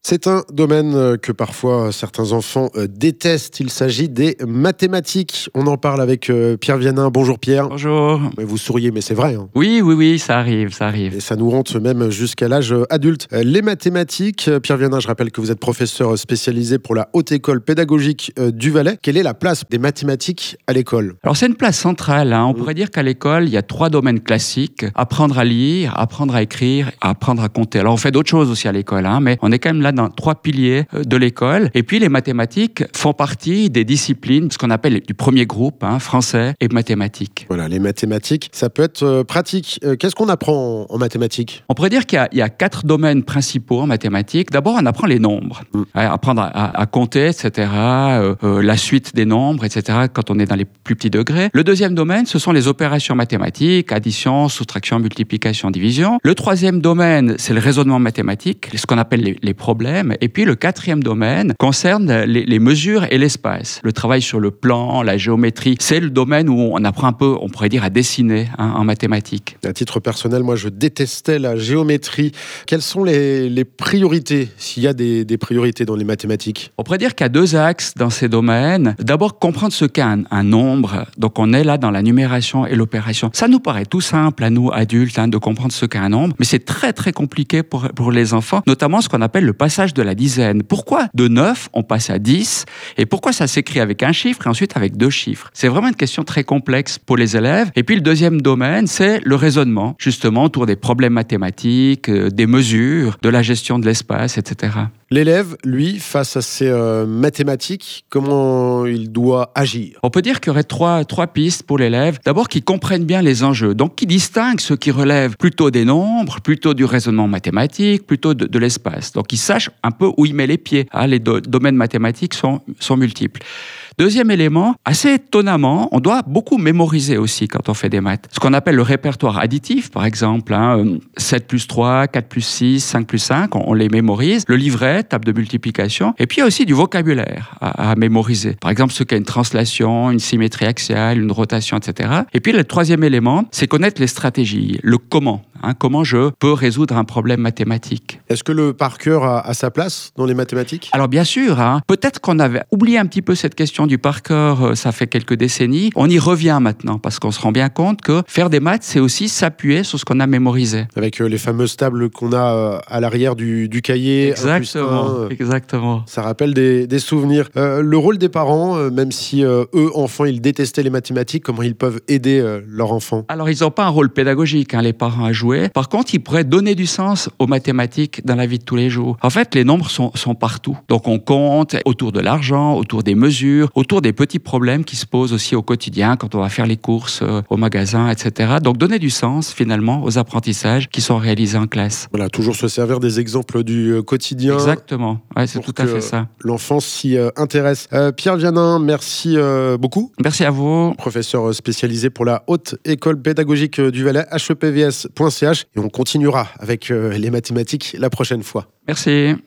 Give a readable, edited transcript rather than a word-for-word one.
C'est un domaine que parfois certains enfants détestent. Il s'agit des mathématiques. On en parle avec Pierre Vianin. Bonjour Pierre. Bonjour. Vous souriez, mais c'est vrai. Hein. Oui, ça arrive. Et ça nous rentre même jusqu'à l'âge adulte. Les mathématiques, Pierre Vianin, je rappelle que vous êtes professeur spécialisé pour la Haute École Pédagogique du Valais. Quelle est la place des mathématiques à l'école ? Alors c'est une place centrale. On pourrait dire qu'à l'école, il y a 3 domaines classiques. Apprendre à lire, apprendre à écrire, apprendre à compter. Alors on fait d'autres choses aussi à l'école, mais on est quand même là dans 3 piliers de l'école. Et puis les mathématiques font partie des disciplines, ce qu'on appelle du premier groupe, français et mathématiques. Voilà, les mathématiques, ça peut être pratique. Qu'est-ce qu'on apprend en mathématiques ? On pourrait dire qu'il y a 4 domaines principaux en mathématiques. D'abord, on apprend les nombres. Apprendre à compter, etc. La suite des nombres, etc. quand on est dans les plus petits degrés. Le deuxième domaine, ce sont les opérations mathématiques, addition, soustraction, multiplication, division. Le troisième domaine, c'est le raisonnement mathématique, ce qu'on appelle les problèmes. Et puis le quatrième domaine concerne les mesures et l'espace. Le travail sur le plan, la géométrie, c'est le domaine où on apprend un peu, on pourrait dire, à dessiner en mathématiques. À titre personnel, moi je détestais la géométrie. Quelles sont les priorités, s'il y a des priorités dans les mathématiques ? On pourrait dire qu'il y a 2 axes dans ces domaines. D'abord, comprendre ce qu'est un nombre. Donc on est là dans la numération et l'opération. Ça nous paraît tout simple à nous, adultes, de comprendre ce qu'est un nombre, mais c'est très très compliqué pour les enfants, notamment ce qu'on appelle le passage de la dizaine. Pourquoi de 9, on passe à 10 ? Et pourquoi ça s'écrit avec un chiffre et ensuite avec 2 chiffres ? C'est vraiment une question très complexe pour les élèves. Et puis le deuxième domaine, c'est le raisonnement, justement autour des problèmes mathématiques, des mesures, de la gestion de l'espace, etc. L'élève, lui, face à ces mathématiques, comment il doit agir ? On peut dire qu'il y aurait trois pistes pour l'élève. D'abord, qu'il comprenne bien les enjeux. Donc, qu'il distingue ce qui relève plutôt des nombres, plutôt du raisonnement mathématique, plutôt de l'espace. Donc, qu'il sache un peu où il met les pieds. Les domaines mathématiques sont multiples. Deuxième élément, assez étonnamment, on doit beaucoup mémoriser aussi quand on fait des maths. Ce qu'on appelle le répertoire additif, par exemple, 7 plus 3, 4 plus 6, 5 plus 5, on les mémorise. Le livret, table de multiplication. Et puis il y a aussi du vocabulaire à mémoriser. Par exemple, ce qu'est une translation, une symétrie axiale, une rotation, etc. Et puis le troisième élément, c'est connaître les stratégies, le comment. Comment je peux résoudre un problème mathématique. Est-ce que le par cœur a sa place dans les mathématiques ? Alors bien sûr, peut-être qu'on avait oublié un petit peu cette question du par cœur, ça fait quelques décennies. On y revient maintenant parce qu'on se rend bien compte que faire des maths, c'est aussi s'appuyer sur ce qu'on a mémorisé. Avec les fameuses tables qu'on a à l'arrière du cahier. Exactement. Ça rappelle des souvenirs. Le rôle des parents, même si eux, enfants, ils détestaient les mathématiques, comment ils peuvent aider leur enfant ? Alors, ils n'ont pas un rôle pédagogique, les parents, à jouer. Par contre, ils pourraient donner du sens aux mathématiques dans la vie de tous les jours. En fait, les nombres sont partout. Donc, on compte autour de l'argent, autour des mesures, autour des petits problèmes qui se posent aussi au quotidien quand on va faire les courses au magasin, etc. Donc, donner du sens, finalement, aux apprentissages qui sont réalisés en classe. Voilà, toujours se servir des exemples du quotidien. Exactement. C'est tout à fait ça. L'enfant s'y intéresse. Pierre Vianin, merci beaucoup. Merci à vous. Professeur spécialisé pour la Haute École Pédagogique du Valais, hepvs.ch. Et on continuera avec les mathématiques la prochaine fois. Merci.